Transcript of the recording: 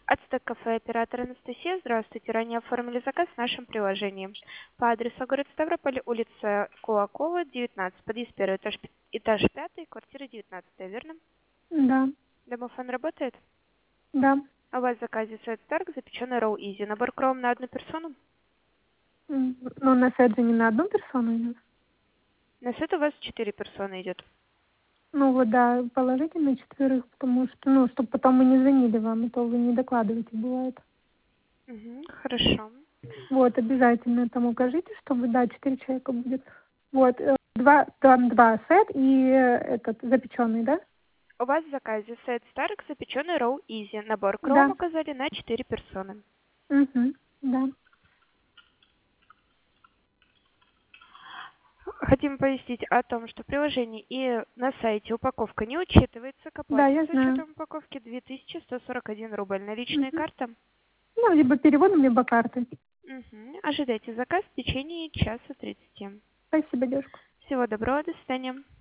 Ацтек кафе, оператор Анастасия. Здравствуйте. Ранее оформили заказ в нашем приложении. По адресу город Ставрополь, улица Кулакова, 19, подъезд 1, этаж 5, квартира 19, верно? Да, Домофон работает? да. У вас в заказе сет Старк, запеченный роу изи. Набор кром на одну персону? Но на сет же не на одну персону идет. На сет у вас 4 персоны идет. Ну вот, да, положите на 4, потому что, чтобы потом мы не звонили вам, а то вы не докладываете, бывает. Угу, хорошо. Вот, обязательно там укажите, чтобы, да, 4 человека будет. Вот, два сет и этот запеченный, да? У вас в заказе сет Старк, запеченный роу изи. Набор кром Да. указали на 4 персоны. Угу. Да. Хотим повестить о том, что в приложении и на сайте упаковка не учитывается, к Да, оплате я с знаю. учетом упаковки 2141 рубль. Наличная Угу. карта. Ну, либо переводом, либо картой. Угу. Ожидайте заказ в течение часа 30. Спасибо, девушка. Всего доброго, до свидания.